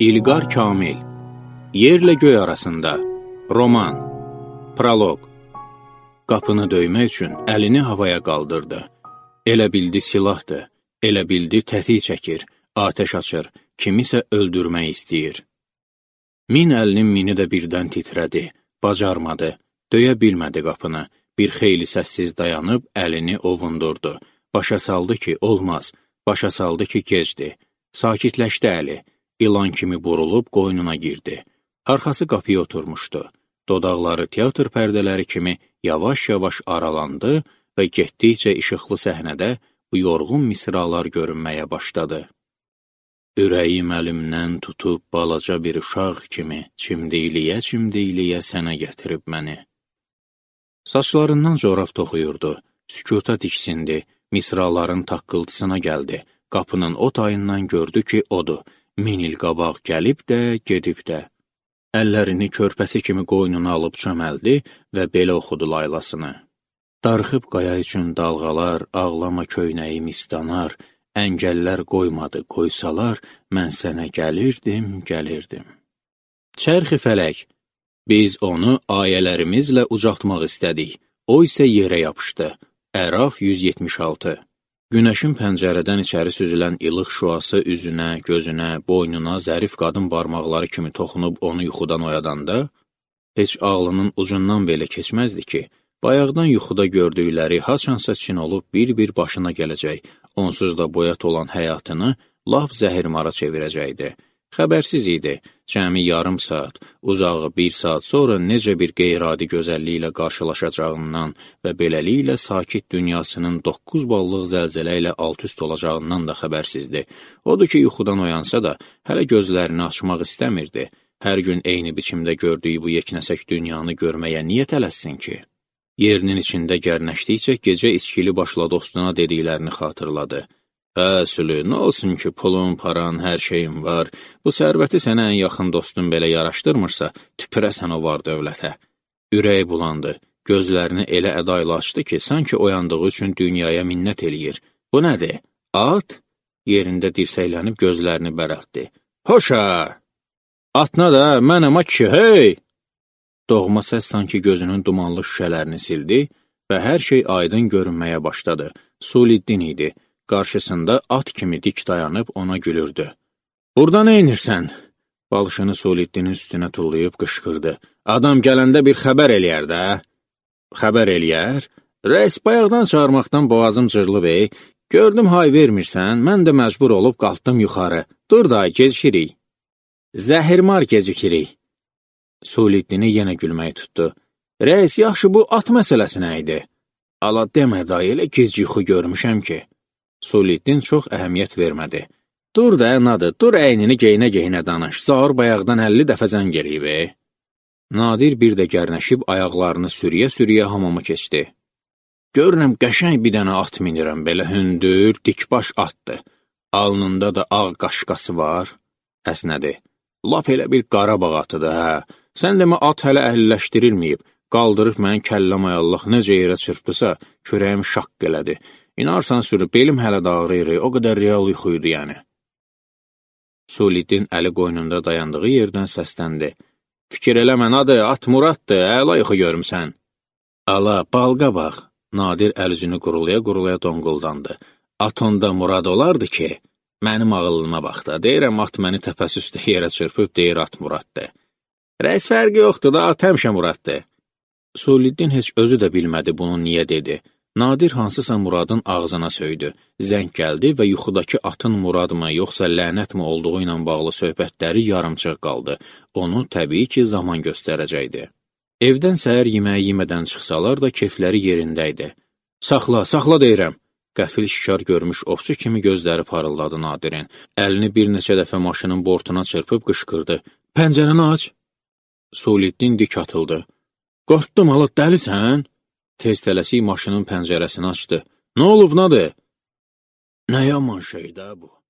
İlqar Kamil, Yerlə göy arasında, roman, proloq. Qapını döymək üçün əlini havaya qaldırdı. Elə bildi silahdır, elə bildi tətik çəkir, atəş açır, kimisə öldürmək istəyir. Min əlinin mini də birdən titrədi, bacarmadı, döyə bilmədi qapını. Bir xeyli səssiz dayanıb əlini ovundurdu. Başa saldı ki, olmaz, başa saldı ki, gecdi. Sakitləşdi əli, ilan kimi burulub qoynuna girdi. Arxası qapıya oturmuşdu. Dodaqları teatr pərdələri kimi yavaş-yavaş aralandı və getdikcə işıqlı səhnədə bu yorğun misralar görünməyə başladı. Ürəyim əlimdən tutub balaca bir uşaq kimi çimdikliyə-çimdikliyə sənə gətirib məni. Saçlarından corab toxuyurdu, sükuta diksindi, misraların taqqıltısına gəldi. Qapının o tayından gördü ki, odur, min il qabaq gəlib də, gedib də. Əllərini körpəsi kimi qoynuna alıb çöməldi və belə oxudu laylasını. Darıxıb qaya üçün dalğalar, ağlama köynəyim istanar, əngəllər qoymadı, qoysalar, mən sənə gəlirdim, gəlirdim. Çərxi fələk. Biz onu ayələrimizlə ucaltmaq istədik. O isə yerə yapışdı. Əraf 176. Günəşin pəncərədən içəri süzülən ilıq şüası üzünə, gözünə, boynuna zərif qadın barmaqları kimi toxunub onu yuxudan oyadanda, heç ağlının ucundan belə keçməzdi ki, bayaqdan yuxuda gördükləri haçansa çin olub bir-bir başına gələcək, onsuz da boyat olan həyatını lap zəhirmara çevirəcəkdi. Xəbərsiz idi, cəmi yarım saat, uzağı bir saat sonra necə bir qeyri-adi gözəlliklə qarşılaşacağından və beləliklə sakit dünyasının 9 ballıq zəlzələ ilə alt-üst olacağından da xəbərsizdi. Odur ki, yuxudan oyansa da, hələ gözlərini açmaq istəmirdi. Hər gün eyni biçimdə gördüyü bu yeknəsək dünyanı görməyə niyə tələssin ki? Yerinin içində gərnəşdikcə gecə içkili başla dostuna dediklərini xatırladı. Hə, Sülü, nə olsun ki, pulun, paran, hər şeyin var. Bu sərvəti sənə ən yaxın dostun belə yaraşdırmırsa, tüpürəsən o var dövlətə. Ürəyi bulandı, gözlərini elə ədayla açdı ki, sanki oyandığı üçün dünyaya minnət eləyir. Bu nədir? At? Yerində dirsəklənib gözlərini bərəltdi. Hoşa! Atına da, mənəm ki, hey! Doğma səs sanki gözünün dumanlı şüşələrini sildi və hər şey aydın görünməyə başladı. Suliddin idi. Qarşısında at kimi dik dayanıb ona gülürdü. Burada nə inirsən? Balışını Suliddinin üstünə tullayıb qışqırdı. Adam gələndə bir xəbər eləyər də. Xəbər eləyər? Rəis bayaqdan çağırmaqdan boğazım cırılıb, Gördüm hay vermirsən, mən də məcbur olub qalxdım yuxarı. Dur da, gecikirik. Zəhirmar gecikirik. Suliddini yenə gülməyi tutdu. Rəis, yaxşı bu at məsələsi nə idi? Ala demə da, elə giz-yuxu görmüşəm ki. Suliddin çox əhəmiyyət vermədi. Dur da, nadı, dur əynini geyinə-geyinə danış. Zahır bayaqdan 50 dəfə zəng eləyib, Nadir bir də gərnəşib ayaqlarını sürüyə-sürüyə hamama keçdi. Görürəm, qəşəng bir dənə at minirəm, belə hündür, dikbaş atdır. Alnında da ağ qaşqası var. Əsnədi. Lap elə bir Qarabağ atıdır, hə. Sən demə at hələ əhliləşdirilməyib. Qaldırıb mənim kəlləm ayallıq necə yerə çırpdısa, kürəyim şaqq elədi. İnarsan sürü, belim hələ də ağrıyır, o qədər real yuxuydu yəni. Suliddin əli qoynunda dayandığı yerdən səsləndi. Fikir eləmən adı, at Muraddır, əla yuxu görmüsən. Ala, balqa bax. Nadir əl-üzünü qurulaya-qurulaya donquldandı. At onda Murad olardı ki, mənim ağıllına bax da, deyirəm at məni təpəsi üstə yerə çırpıb, deyir at Muraddır. Rəis fərqi yoxdur da, at həmişə Muraddır. Suliddin heç özü də bilmədi bunu niyə dedi. Nadir hansısa Muradın ağzına söydü. Zəng gəldi və yuxudakı atın Murad mı, yoxsa lənət mi olduğu ilə bağlı söhbətləri yarımçıq qaldı. Onu təbii ki, zaman göstərəcəkdi. Evdən səhər yeməyi yemədən çıxsalar da kefləri yerində idi. Saxla, saxla deyirəm. Qəfil şikar görmüş ovçu kimi gözləri parıldadı Nadirin. Əlini bir neçə dəfə maşının bortuna çırpıb qışqırdı. Pəncərəni aç. Suliddin dik atıldı. Qorxdum, ala dəlisən? Tez tələsik maşının pəncərəsini açdı. Nə olub, nədir? Nə yaman şeydə bu?